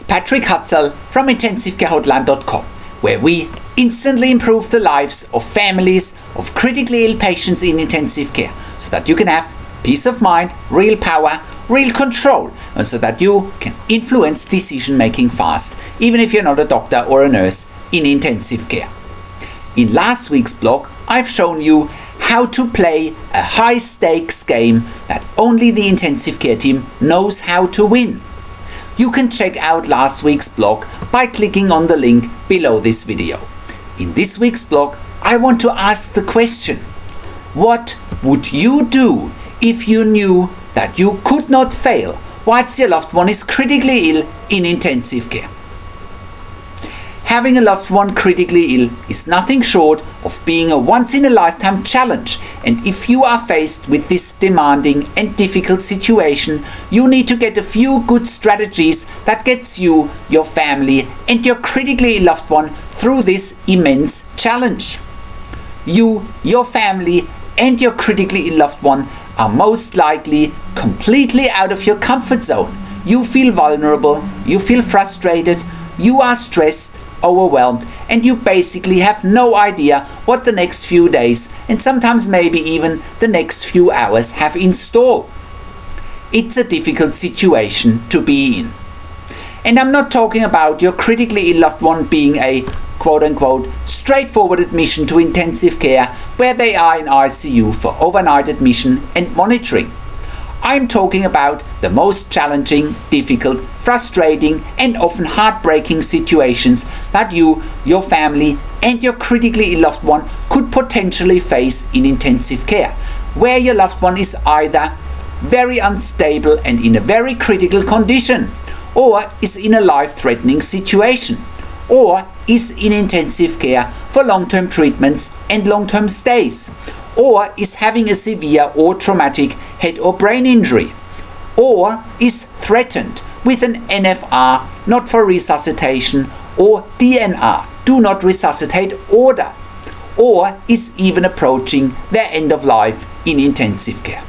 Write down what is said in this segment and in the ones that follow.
Patrick Hutzel from IntensiveCareHotline.com, where we instantly improve the lives of families of critically ill patients in intensive care, so that you can have peace of mind, real power, real control, and so that you can influence decision making fast, even if you're not a doctor or a nurse in intensive care. In last week's blog, I've shown you how to play a high stakes game that only the intensive care team knows how to win. You can check out last week's blog by clicking on the link below this video. In this week's blog, I want to ask the question: what would you do if you knew that you could not fail whilst your loved one is critically ill in intensive care? Having a loved one critically ill is nothing short of being a once-in-a-lifetime challenge, and if you are faced with this demanding and difficult situation, you need to get a few good strategies that gets you, your family and your critically ill loved one through this immense challenge. You, your family and your critically ill loved one are most likely completely out of your comfort zone. You feel vulnerable, you feel frustrated, you are stressed, overwhelmed, and you basically have no idea what the next few days and sometimes maybe even the next few hours have in store. It's a difficult situation to be in. And I'm not talking about your critically ill loved one being a quote-unquote straightforward admission to intensive care where they are in ICU for overnight admission and monitoring. I'm talking about the most challenging, difficult, frustrating and often heartbreaking situations that you, your family and your critically ill loved one could potentially face in intensive care, where your loved one is either very unstable and in a very critical condition, or is in a life-threatening situation, or is in intensive care for long-term treatments and long-term stays, or is having a severe or traumatic head or brain injury, or is threatened with an NFR, not for resuscitation, or DNR, do not resuscitate order, or is even approaching their end of life in intensive care.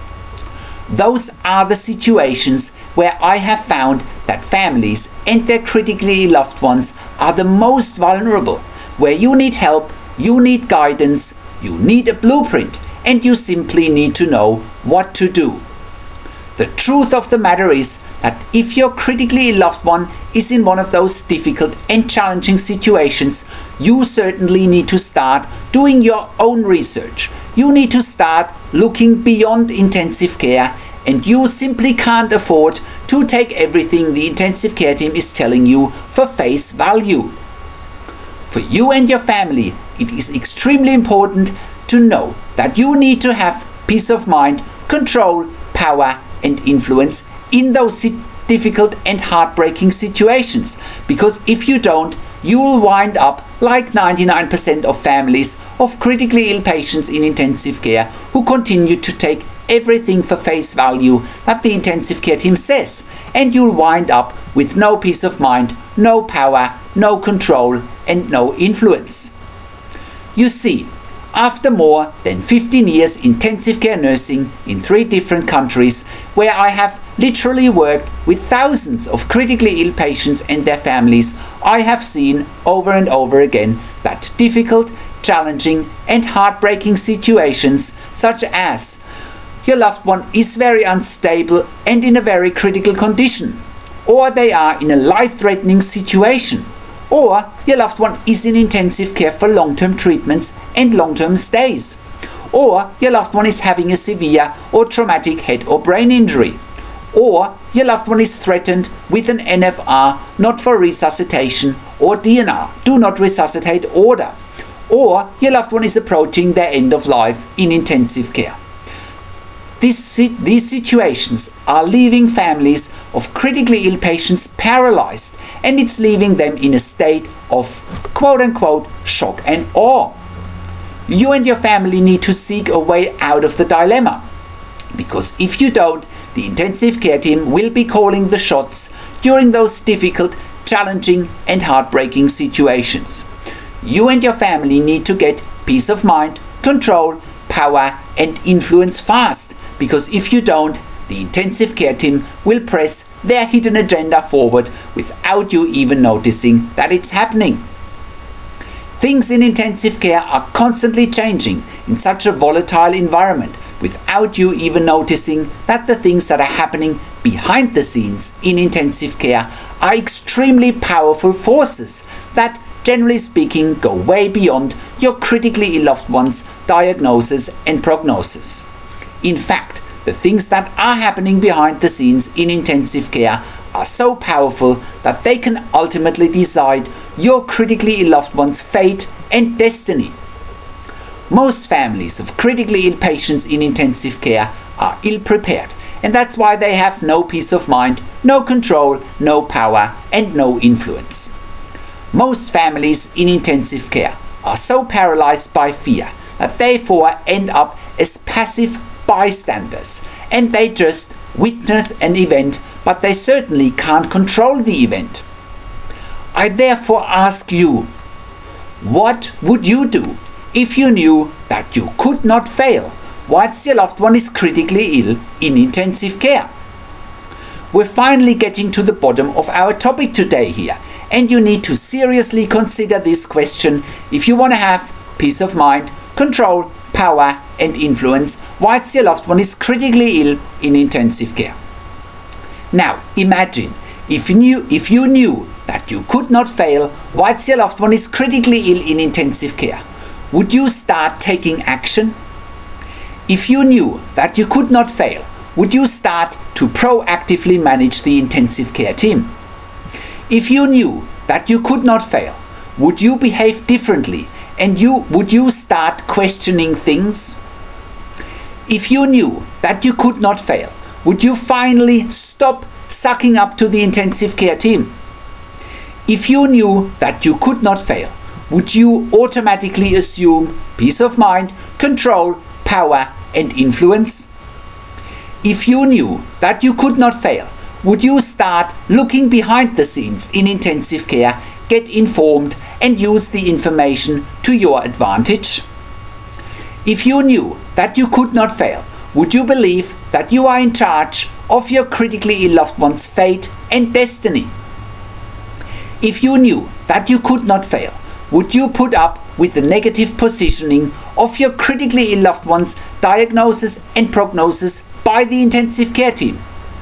Those are the situations where I have found that families and their critically ill loved ones are the most vulnerable, where you need help, you need guidance, you need a blueprint, and you simply need to know what to do. The truth of the matter is that if your critically ill loved one is in one of those difficult and challenging situations, you certainly need to start doing your own research. You need to start looking beyond intensive care, and you simply can't afford to take everything the intensive care team is telling you for face value. For you and your family, it is extremely important to know that you need to have peace of mind, control, power and influence in those difficult and heartbreaking situations, because if you don't, you will wind up like 99% of families of critically ill patients in intensive care who continue to take everything for face value that the intensive care team says, and you'll wind up with no peace of mind, no power, no control and no influence. You see, after more than 15 years intensive care nursing in 3 different countries, where I have literally worked with thousands of critically ill patients and their families, I have seen over and over again that difficult, challenging and heartbreaking situations such as your loved one is very unstable and in a very critical condition, or they are in a life-threatening situation, or your loved one is in intensive care for long-term treatments and long-term stays, or your loved one is having a severe or traumatic head or brain injury, or your loved one is threatened with an NFR, not for resuscitation, or DNR, do not resuscitate order, or your loved one is approaching their end of life in intensive care. These situations are leaving families of critically ill patients paralyzed, and it's leaving them in a state of quote-unquote shock and awe. You and your family need to seek a way out of the dilemma, because if you don't, the intensive care team will be calling the shots during those difficult, challenging and heartbreaking situations. You and your family need to get peace of mind, control, power and influence fast, because if you don't, the intensive care team will press their hidden agenda forward without you even noticing that it's happening. Things in intensive care are constantly changing in such a volatile environment without you even noticing that the things that are happening behind the scenes in intensive care are extremely powerful forces that, generally speaking, go way beyond your critically ill loved one's diagnosis and prognosis. In fact, the things that are happening behind the scenes in intensive care are so powerful that they can ultimately decide your critically ill loved one's fate and destiny. Most families of critically ill patients in intensive care are ill-prepared, and that's why they have no peace of mind, no control, no power, and no influence. Most families in intensive care are so paralyzed by fear that they therefore end up as passive bystanders, and they just witness an event, but they certainly can't control the event. I therefore ask you, what would you do if you knew that you could not fail whilst your loved one is critically ill in intensive care? We're finally getting to the bottom of our topic today here, and you need to seriously consider this question if you want to have peace of mind, control, power and influence whilst your loved one is critically ill in intensive care. Now imagine if you knew that you could not fail whilst your loved one is critically ill in intensive care. Would you start taking action? If you knew that you could not fail, would you start to proactively manage the intensive care team? If you knew that you could not fail, would you behave differently and would you start questioning things? If you knew that you could not fail, would you finally stop sucking up to the intensive care team? If you knew that you could not fail, would you automatically assume peace of mind, control, power and influence? If you knew that you could not fail, would you start looking behind the scenes in intensive care, get informed and use the information to your advantage? If you knew that you could not fail, would you believe that you are in charge of your critically ill loved one's fate and destiny? If you knew that you could not fail, would you put up with the negative positioning of your critically ill loved one's diagnosis and prognosis by the intensive care team?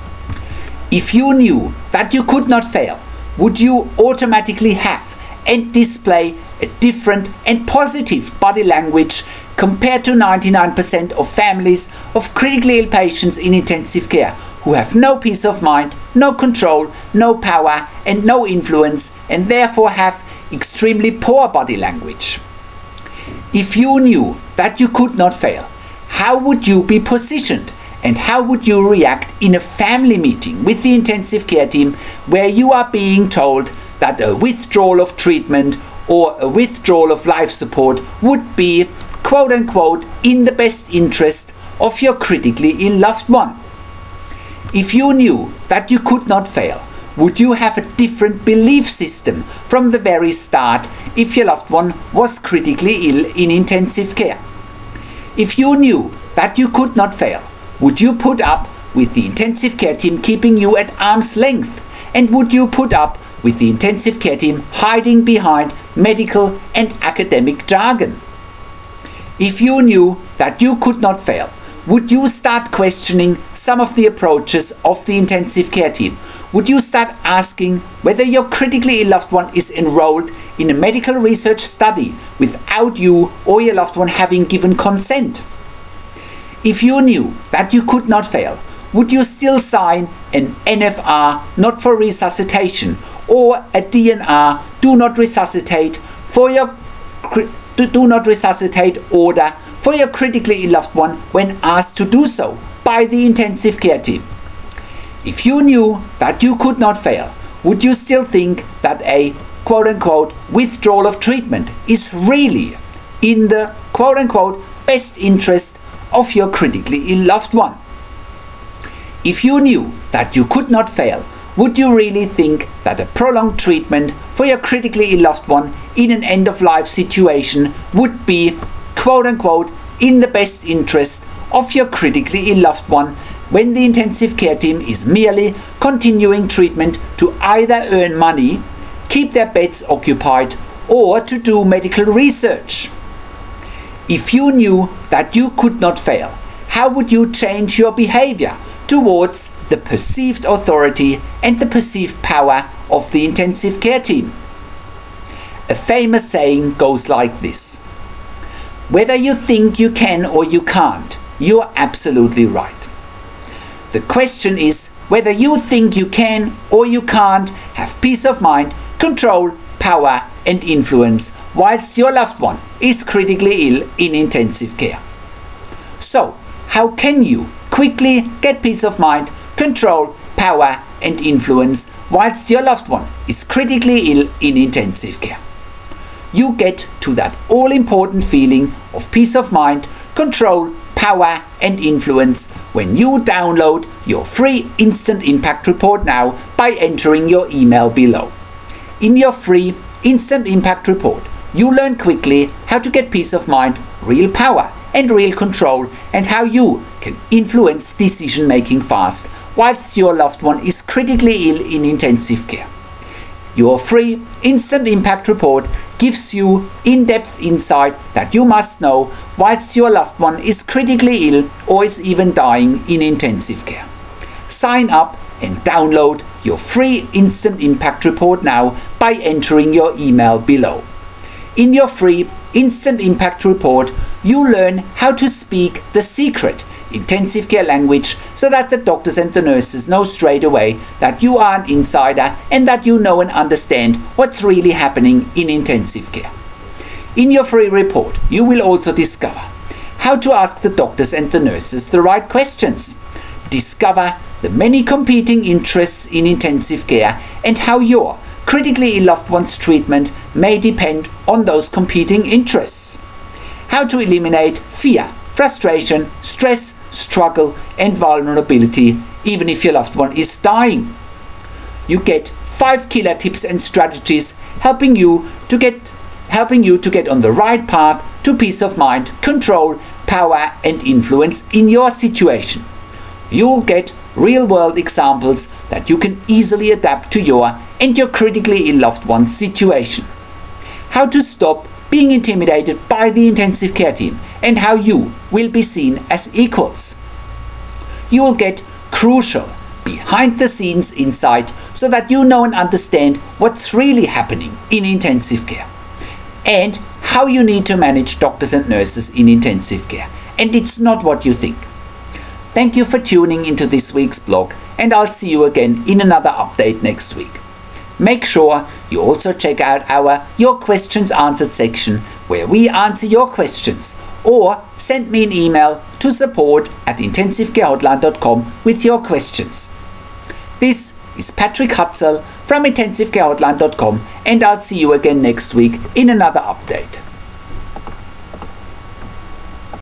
If you knew that you could not fail, would you automatically have and display a different and positive body language compared to 99% of families of critically ill patients in intensive care who have no peace of mind, no control, no power and no influence, and therefore have extremely poor body language? If you knew that you could not fail, how would you be positioned and how would you react in a family meeting with the intensive care team where you are being told that a withdrawal of treatment or a withdrawal of life support would be quote unquote in the best interest of your critically ill loved one? If you knew that you could not fail, would you have a different belief system from the very start if your loved one was critically ill in intensive care? If you knew that you could not fail, would you put up with the intensive care team keeping you at arm's length? And would you put up with the intensive care team hiding behind medical and academic jargon? If you knew that you could not fail, would you start questioning some of the approaches of the intensive care team? Would you start asking whether your critically ill loved one is enrolled in a medical research study without you or your loved one having given consent? If you knew that you could not fail, would you still sign an NFR not for resuscitation or a DNR do not resuscitate order for your critically ill loved one when asked to do so by the intensive care team? If you knew that you could not fail, would you still think that a quote-unquote withdrawal of treatment is really in the quote-unquote best interest of your critically ill loved one? If you knew that you could not fail, would you really think that a prolonged treatment for your critically ill loved one in an end-of-life situation would be quote-unquote in the best interest of your critically ill loved one, when the intensive care team is merely continuing treatment to either earn money, keep their beds occupied, or to do medical research? If you knew that you could not fail, how would you change your behavior towards the perceived authority and the perceived power of the intensive care team? A famous saying goes like this: whether you think you can or you can't, you're absolutely right. The question is whether you think you can or you can't have peace of mind, control, power and influence whilst your loved one is critically ill in intensive care. So, how can you quickly get peace of mind, control, power and influence whilst your loved one is critically ill in intensive care? You get to that all-important feeling of peace of mind, control, power and influence when you download your free Instant Impact Report now by entering your email below. In your free Instant Impact Report, you learn quickly how to get peace of mind, real power and real control, and how you can influence decision making fast whilst your loved one is critically ill in intensive care. Your free Instant Impact Report gives you in-depth insight that you must know whilst your loved one is critically ill or is even dying in intensive care. Sign up and download your free Instant Impact Report now by entering your email below. In your free Instant Impact Report, you learn how to speak the secret intensive care language so that the doctors and the nurses know straight away that you are an insider and that you know and understand what's really happening in intensive care. In your free report, you will also discover how to ask the doctors and the nurses the right questions, discover the many competing interests in intensive care and how your critically ill loved one's treatment may depend on those competing interests, how to eliminate fear, frustration, stress, struggle and vulnerability even if your loved one is dying. You get 5 killer tips and strategies helping you to get on the right path to peace of mind, control, power and influence in your situation. You'll get real-world examples that you can easily adapt to your and your critically ill loved one's situation. How to stop being intimidated by the intensive care team and how you will be seen as equals. You will get crucial behind-the-scenes insight so that you know and understand what's really happening in intensive care and how you need to manage doctors and nurses in intensive care. And it's not what you think. Thank you for tuning into this week's blog, and I'll see you again in another update next week. Make sure you also check out our Your Questions Answered section where we answer your questions, or send me an email to support@intensivecarehotline.com with your questions. This is Patrick Hutzel from intensivecarehotline.com, and I'll see you again next week in another update.